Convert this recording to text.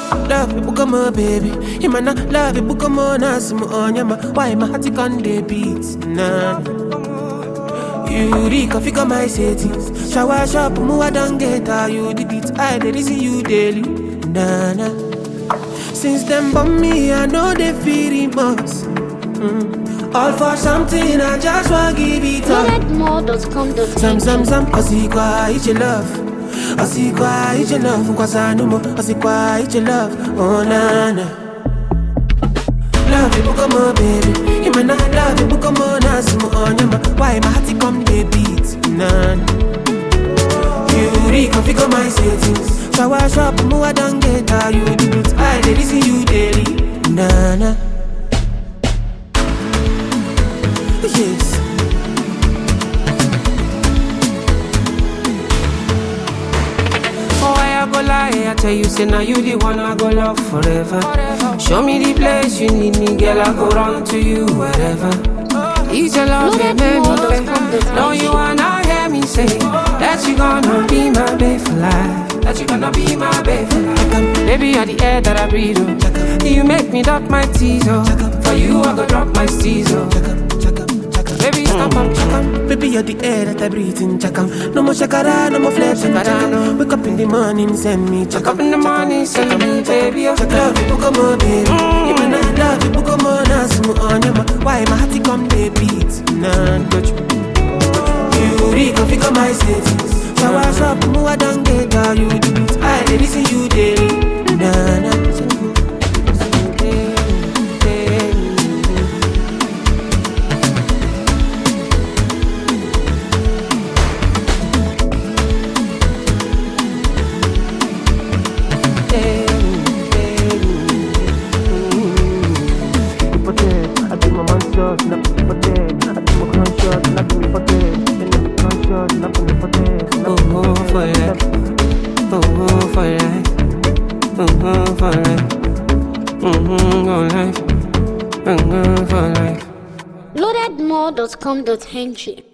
Love it, book my baby. You man love it, book my nasim on yama. Why my heart on the beats? Nah. You reek figure my settings. Shower shop, move don't get how you did it. I did see you daily. Nah nah. Since them bomb me, I know they feel remorse. All for something, I just want give it up. Some, cause he quiet your love. I see quiet your love, cause I know more. I see quiet your love, oh na na. Love you, book my baby. You man not love you, book my nasim on yama. Why my heart come the beat, nah. You reconfigure my settings. Shower shop, move don't get how you do it. I did see you daily, nah nah. Yes. Oh, I go lie, I tell you, say now you the one I go love forever. Show me the place you need me, girl, I go run to you wherever. Each your love, make me feel. Don't you wanna hear me say that you gonna be my babe for life? That you gonna be my babe for life? Baby, you're the air that I breathe, oh. You make me dot my teeth, oh. For you, I go drop my steez, oh. Baby, stop up, chakam. Baby, you're the air that I breathe in, chakam. No more shakara, no more flex, chakara, no. Wake up in the morning, send me, chakam. Wake up in the morning, send me, baby, oh. Love you, book my baby. You man, I love you, book my nasim on yama. Why my heart come the beat? Nah, touch me. You reconfigure my settings. Shower shop, move don't get how you do it. I did see you daily, nah, nah. Loadedmore.com.ng